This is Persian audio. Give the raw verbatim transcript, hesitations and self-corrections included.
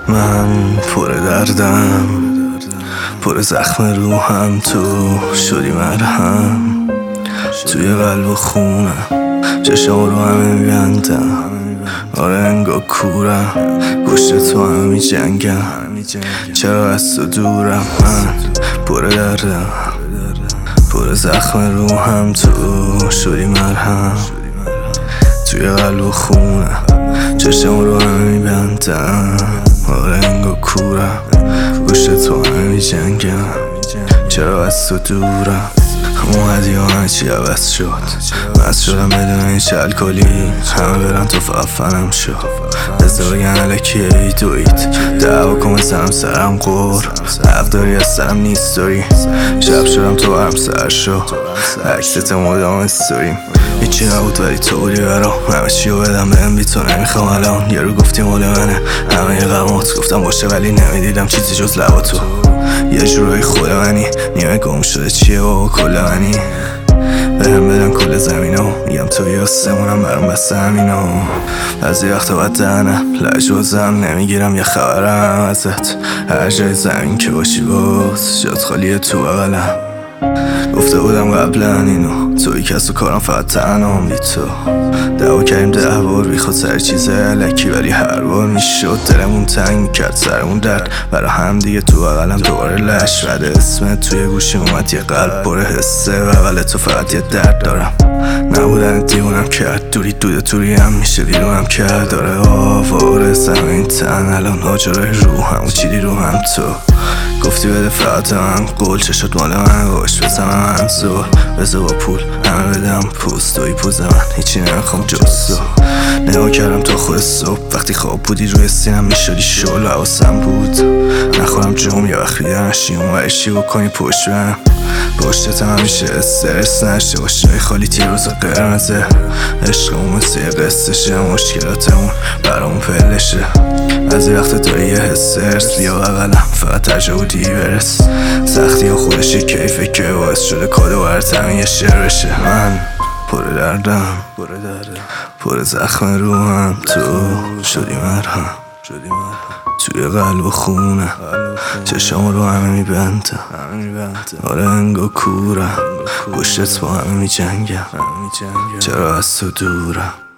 من پر دردم، پر زخم روحم، تو شدی مرهم. توی قلب و خونم چشم رو همه میبندم، آره انگار کورم، پشت تو همه میجنگم. چرا از تو دورم؟ من پر دردم، پر زخم روحم، تو شدی مرهم. توی قلب و خونم چشم رو همه میبندم، آره انگار کورم، پشت تو همه میجنگم. چرا از تو دورم؟ اومدی و همه چی عوض شد، مست شدم بدون هیچ الکلی، همه برن تو فقط فنم شد. بزا بگن علکی ای دوید دعوا کن بزنم سرم قور، حق داری از سرم نیست داری. شب شدم تو برم سر شد، عکست مدام استوریم، هیچی نبود ولی تو بودی برام. همه چی رو بدم بهم بی تو نمیخوام الان. یه رو گفتی مال منه همه یه غمات، گفتم باشه ولی نمیدیدم چیزی جز لبا تو. یه جورایی خود منی، نیمه گم شده چیه بابا کل منی. بهم بدن کل زمینو، میگم توی آسمونم برام بسته همینو. از یه وقتا باید دهنم لجوزم، نمیگیرم یه خبرم ازت. هر جای زمین که باشی باز جات خالیه تو بغلم. گفته بودم قبلا اینو، توی کس و کارم فقط تنهام بی تو. دعوا کردیم ده بار بی خود سر چیز علکی، ولی هر بار میشد دلمون تنگ کرد سرمون درد. برا هم دیگه تو بغلم دوباره لش وده اسمت توی گوشی اومد، یه قلب پر حسه بغل تو فقط یه درد دارم. نبودن دیوونم کرد، دوری دود توری هم میشه بیرونم کرد. داره آواره زمین تن الان آجاره روحم و چیدی رو هم تو. گفتی بده فقط من قول، چشت مال من باش بزن من زور. بزا با پول همه بدم پوست، توی پوز من هیچی نمیخوام جز تو. نگاه کردم تا خود صبح، وقتی خواب بودی روی سینم میشدی شل و حواسم بود نخورم جوم. یه وقت بیدر نشی اون ورشی بکنی پشت برم، پشتت همیشه استرس نشه باشه خالی تیروز قرمزه. عشقمون مثل یه قصشه، مشکلاتمون برامون پلشه. از یه وقت داری یه حس ارس، بیا بغلم فقط تجاودی برس. سختی ها خودش یه کیفه که باعث شده کادو برتم یه شعر بشه. من پر دردم، پر زخم روحم، تو شدی مرهم. توی قلب و خونه چشم رو همه میبندم، آره انگار کورم، پشتت با همه میجنگم. چرا از تو دورم؟